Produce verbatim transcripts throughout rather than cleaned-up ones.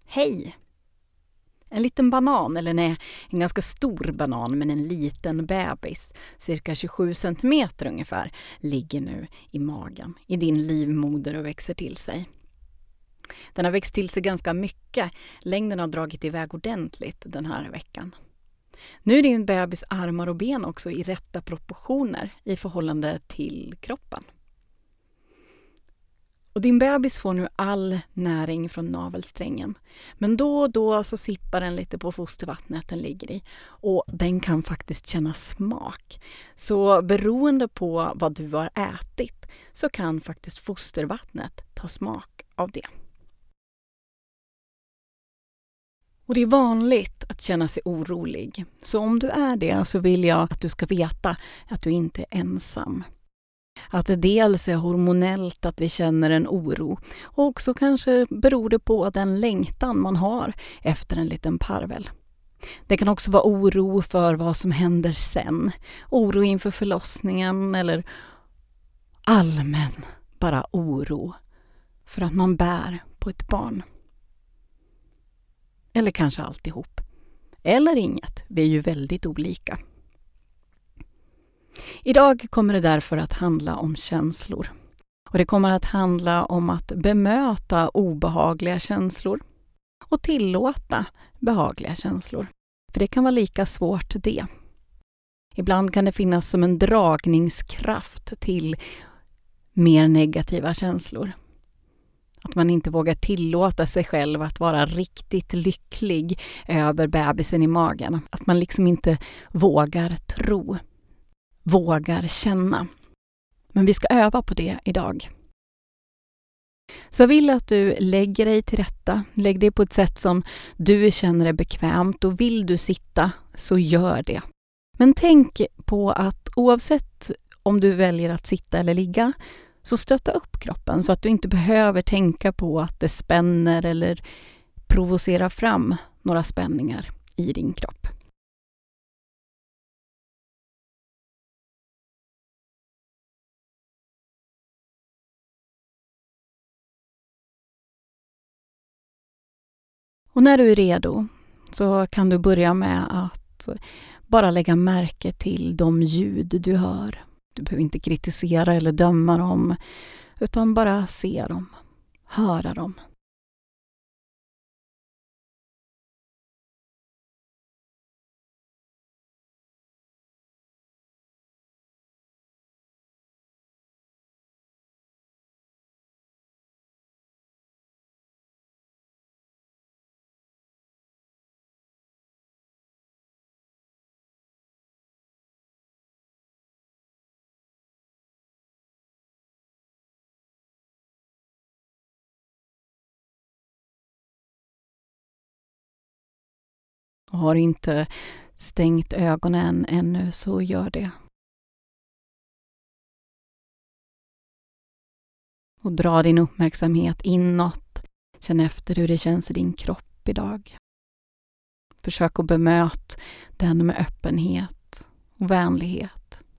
Hej! En liten banan, eller nej, en ganska stor banan men en liten bebis, cirka tjugosju centimeter ungefär, ligger nu i magen, i din livmoder och växer till sig. Den har växt till sig ganska mycket, längden har dragit iväg ordentligt den här veckan. Nu är din bebis armar och ben också i rätta proportioner i förhållande till kroppen. Och din bebis får nu all näring från navelsträngen. Men då och då så sippar den lite på fostervattnet den ligger i. Och den kan faktiskt känna smak. Så beroende på vad du har ätit så kan faktiskt fostervattnet ta smak av det. Och det är vanligt att känna sig orolig. Så om du är det så vill jag att du ska veta att du inte är ensam. Att det dels är hormonellt att vi känner en oro och också kanske beror det på den längtan man har efter en liten parvel. Det kan också vara oro för vad som händer sen, oro inför förlossningen eller allmän bara oro för att man bär på ett barn. Eller kanske alltihop. Eller inget, vi är ju väldigt olika. Idag kommer det därför att handla om känslor. Och det kommer att handla om att bemöta obehagliga känslor och tillåta behagliga känslor. För det kan vara lika svårt det. Ibland kan det finnas som en dragningskraft till mer negativa känslor. Att man inte vågar tillåta sig själv att vara riktigt lycklig över bebisen i magen. Att man liksom inte vågar tro. Vågar känna. Men vi ska öva på det idag. Så jag vill att du lägger dig till rätta. Lägg dig på ett sätt som du känner är bekvämt. Och vill du sitta så gör det. Men tänk på att oavsett om du väljer att sitta eller ligga så stötta upp kroppen så att du inte behöver tänka på att det spänner eller provocerar fram några spänningar i din kropp. Och när du är redo så kan du börja med att bara lägga märke till de ljud du hör. Du behöver inte kritisera eller döma dem utan bara se dem, höra dem. Och har inte stängt ögonen ännu så gör det. Och dra din uppmärksamhet inåt. Känn efter hur det känns i din kropp idag. Försök att bemöta den med öppenhet och vänlighet.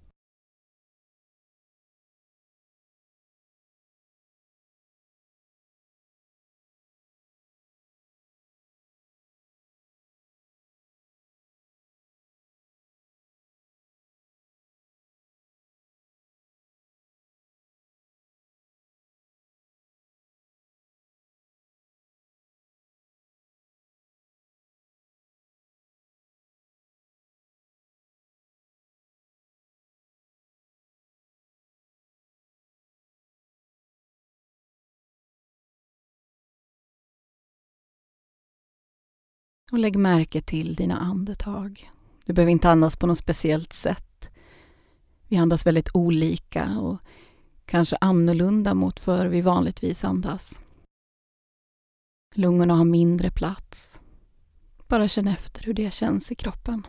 Och lägg märke till dina andetag. Du behöver inte andas på något speciellt sätt. Vi andas väldigt olika och kanske annorlunda mot för vi vanligtvis andas. Lungorna har mindre plats. Bara känn efter hur det känns i kroppen.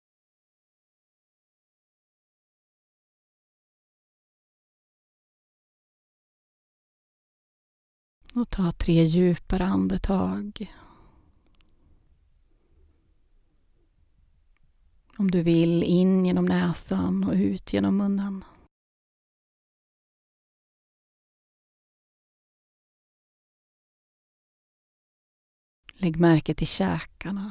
Och ta tre djupare andetag. Om du vill, in genom näsan och ut genom munnen. Lägg märke till käkarna.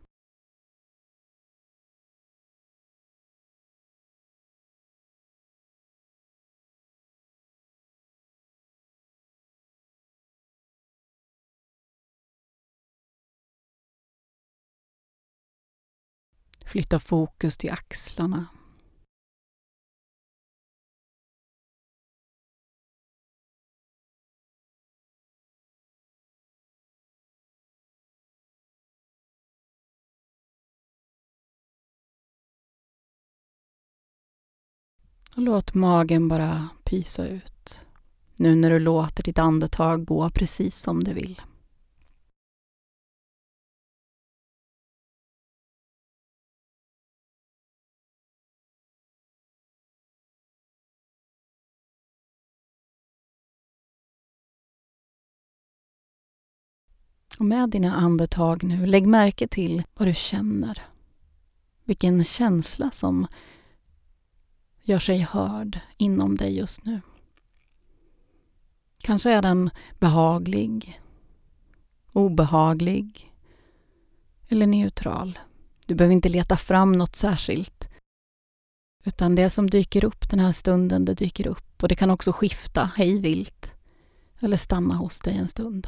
Flytta fokus till axlarna. Och låt magen bara pysa ut. Nu när du låter ditt andetag gå precis som du vill. Och med dina andetag nu, lägg märke till vad du känner. Vilken känsla som gör sig hörd inom dig just nu. Kanske är den behaglig, obehaglig eller neutral. Du behöver inte leta fram något särskilt. Utan det som dyker upp den här stunden, det dyker upp. Och det kan också skifta hej vilt eller stanna hos dig en stund.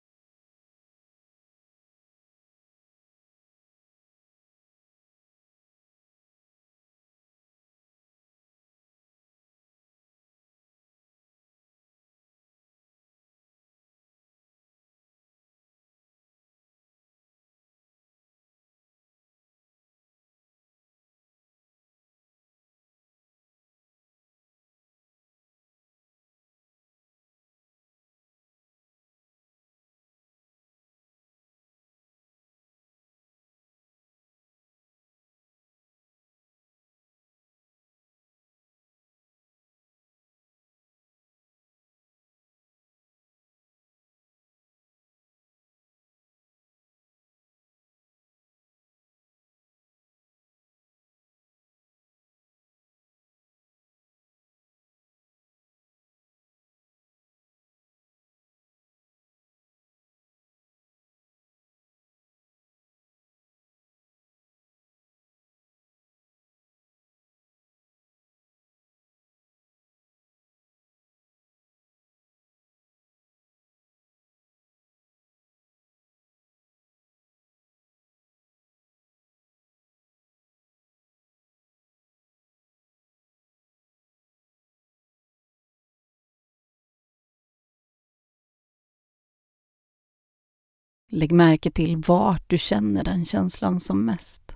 Lägg märke till vart du känner den känslan som mest.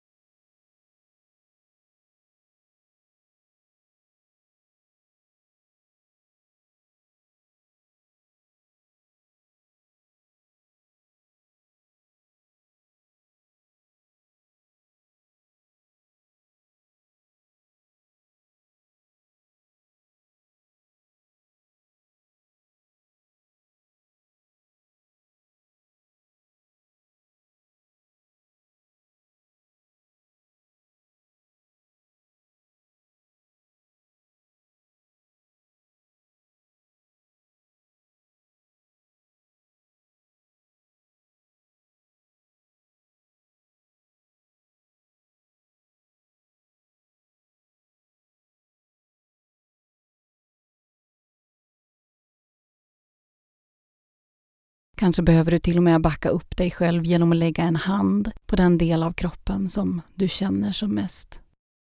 Kanske behöver du till och med backa upp dig själv genom att lägga en hand på den del av kroppen som du känner som mest.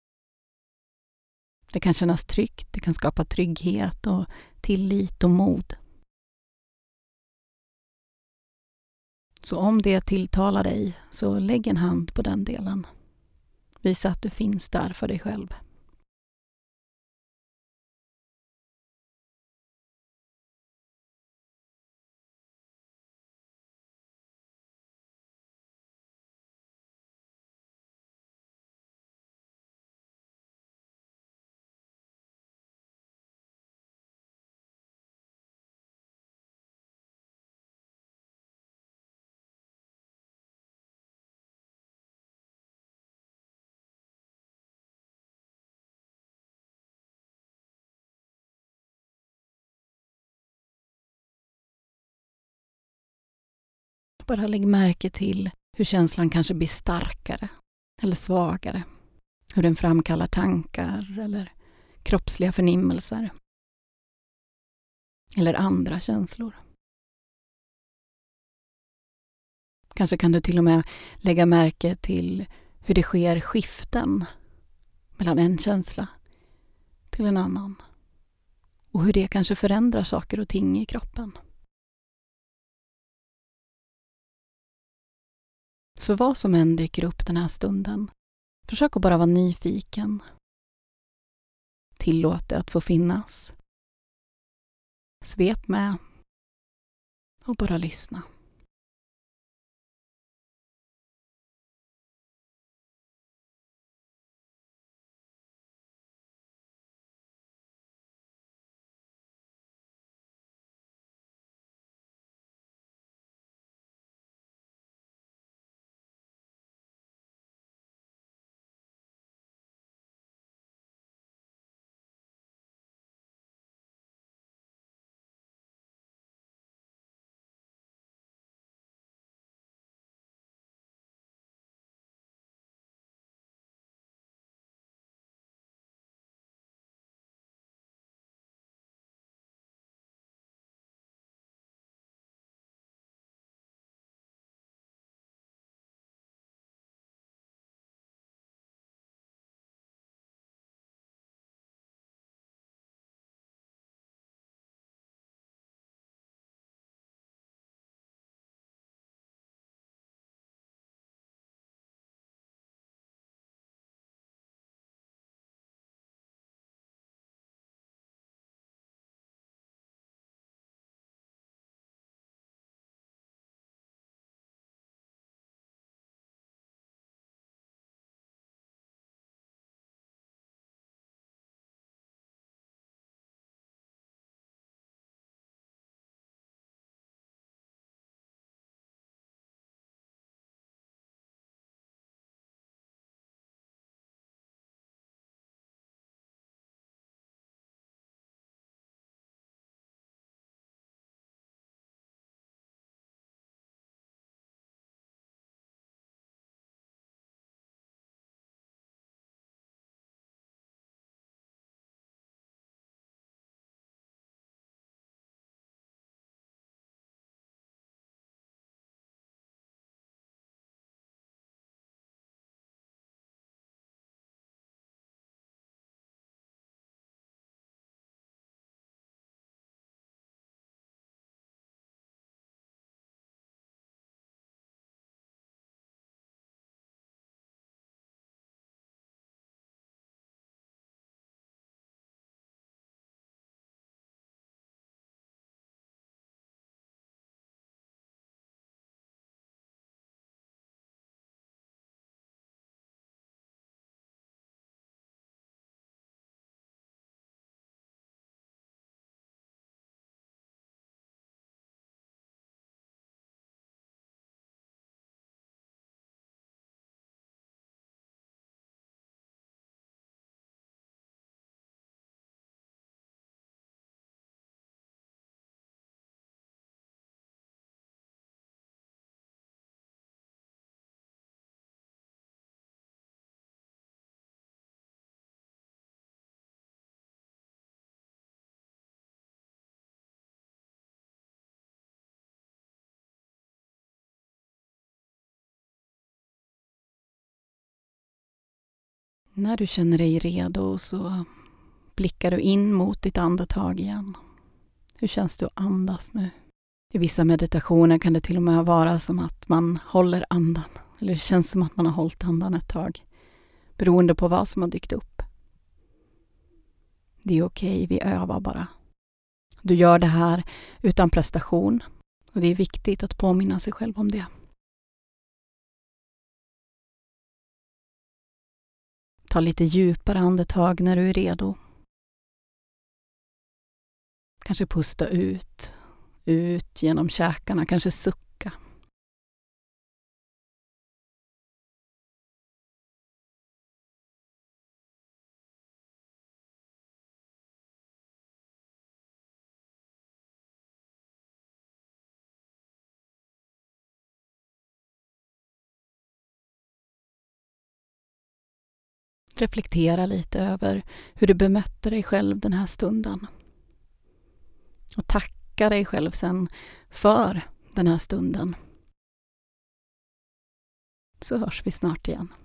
Det kan kännas tryggt, det kan skapa trygghet och tillit och mod. Så om det tilltalar dig, så lägg en hand på den delen. Visa att du finns där för dig själv. Bara lägg märke till hur känslan kanske blir starkare eller svagare. Hur den framkallar tankar eller kroppsliga förnimmelser. Eller andra känslor. Kanske kan du till och med lägga märke till hur det sker skiften mellan en känsla till en annan. Och hur det kanske förändrar saker och ting i kroppen. Så vad som än dyker upp den här stunden, försök att bara vara nyfiken. Tillåt det att få finnas. Svep med och bara lyssna. När du känner dig redo så blickar du in mot ditt andetag igen. Hur känns det att andas nu? I vissa meditationer kan det till och med vara som att man håller andan. Eller det känns som att man har hållit andan ett tag. Beroende på vad som har dykt upp. Det är okej, vi övar bara. Du gör det här utan prestation. Och det är viktigt att påminna sig själv om det. Ta lite djupare andetag när du är redo. Kanske pusta ut. Ut genom käkarna, kanske sucka. Reflektera lite över hur du bemötte dig själv den här stunden. Och tacka dig själv sen för den här stunden. Så hörs vi snart igen.